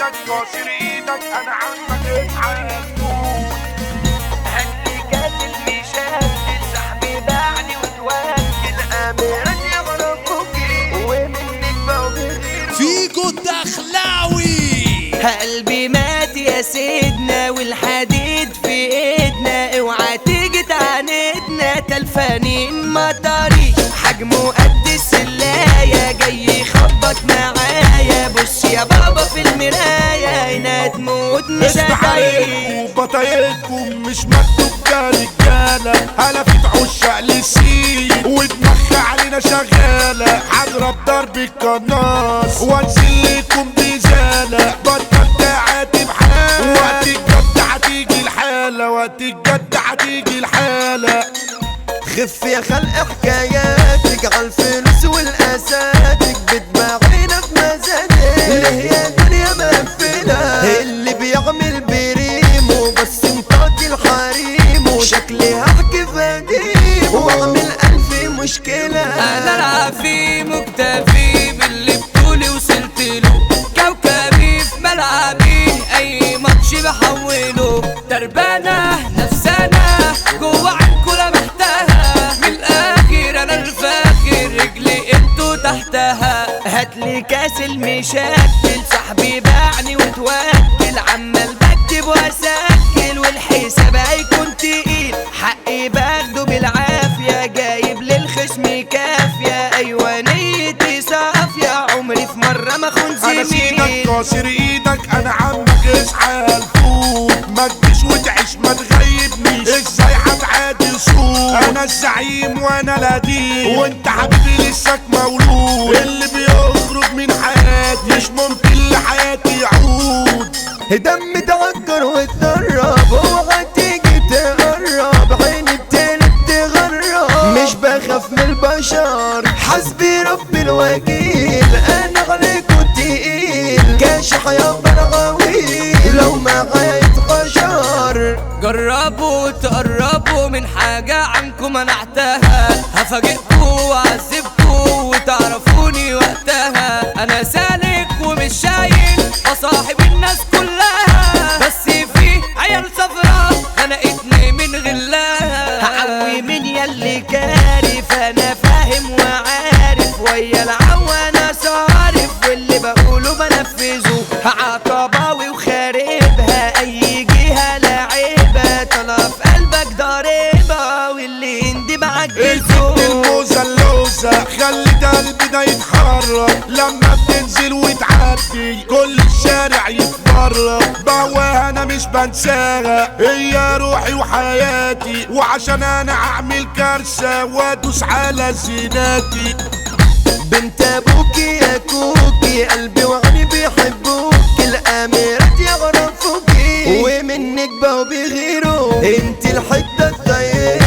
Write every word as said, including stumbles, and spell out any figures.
سيدك كاسر ايدك انا عمك اتحاسبون. هدي كاس المشاكل صاحبي باعني وتوكل اميرات يا مربوكي ومنك بقوا بغيره فيجو الدخلاوي. قلبي مات يا سيدنا والحديد في ايدنا، اوعى تيجي تعاندنا تلفانين مطري حجمه قد السلاية جاي يخبط معايا. بص يا بابا في المراية هنا تموت مش هتعيش. بطايقكم مش مكتوب كرجالة، هلفت عشاق للسين ودماغها علينا شغالة. هضرب ضرب القناص وانزل لكم بزالة، بطلت عاتب حالة وقت الجد هتيجي الحالة، وقت الجد هتيجي الحالة. خف يا خلق حكاياتك عالفلوس والاساتك بتباعينا في مزادك. ليه يا دنيا مقفلة اللي بيعمل بريمو بس انطاطي الحريم شكلي هحكي فديم واعمل الف مشكلة. انا العافي مكتفي باللي بطولي وصلت له، كوكبي في ملعبي اي ماتش بحوله. دربانة نفسنا جوا عنكو لمحتها، من الاخر انا الفاخر رجلي انتو تحتها. هاتلي كاس المشاكل صاحبي باعني وتوكل، عمال بكتب واسجل والحساب هيكون تقيل. حقي باخده بالعافية جايب للخصم كافية، ايوه نيتي صافية عمري في مرة ما خون انا سيدك زميل. كاسر ايدك انا عمك اصحى الفوق، ما تجيش وتعيش ما تغيبنيش ازاي هتعادل سوق. انا الزعيم وانا القديم وانت حبيبي لساك مولود، اللي بيخرج من حياتي مش ممكن لحياتي يعود. دم تعكر وتدرب اوعى تيجي تقرب، عيني بتقلب تغرب مش بخاف من البشر حسبي ربي الوكيل. انا عليكو تقيل كاشح يا برغويل لو معايا يتغشر. جربوا تقربوا من حاجة عنكم منعتها، هفاجئكوا واعذبكوا وتعرفوني وقتها. انا سالك ومش شايل اصاحب الناس كلها، بس في عيال صفرا خنقتني من غلاها. هعوي من ياللي كارف انا فاهم وعارف، ويا العوانة صارف واللي بقوله بنفذه. عقباوي وخاربها اي جهة لعيبة طلع في قلبك ضاربة واللي يندب عجزه. الموزة اللوزة خلت قلبي ده يتحرك، لما بتنزل وتعدي كل الشارع يتفرج. بواها انا مش بنساها هي روحي وحياتي، وعشان انا اعمل كارثة وادوس على زيناتي. بنت ابوكي يا كوكي قلبي وعيني بيحبوك، الاميرات يعرفوكي ومنك بقوا بيغيروا. انت الحتة الطيبة